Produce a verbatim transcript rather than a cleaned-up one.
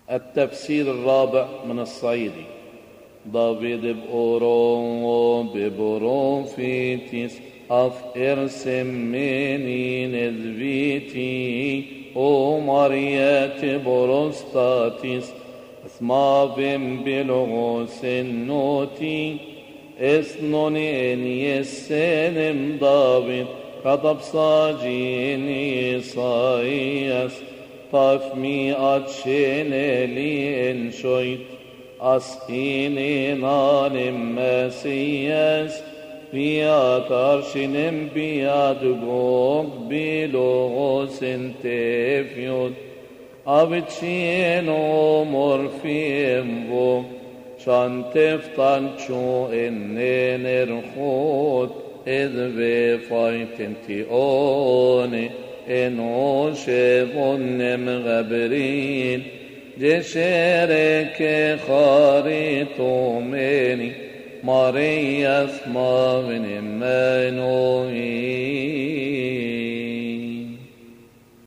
التفسير الرابع من الصعيدي. دافيد بأورو ببروفيتيس أف إرسم مني نذبيتي أو ماريات بروستاتيس اسمافم بلغوس النوتي اسنوني ان يسنم دافيد كتب صاجيني صايس طفمي أتشيني إن شويت أسقيني نالم مسياس بيات أرشنم بيات قوق بلغوس تفيد أبتشينو مرفيم بو شانتفتان شو إني نرخوت إذ بفايتنتي أوني إنو شبون مغبرين جشرك خاريتو مني مارياس ما من منوي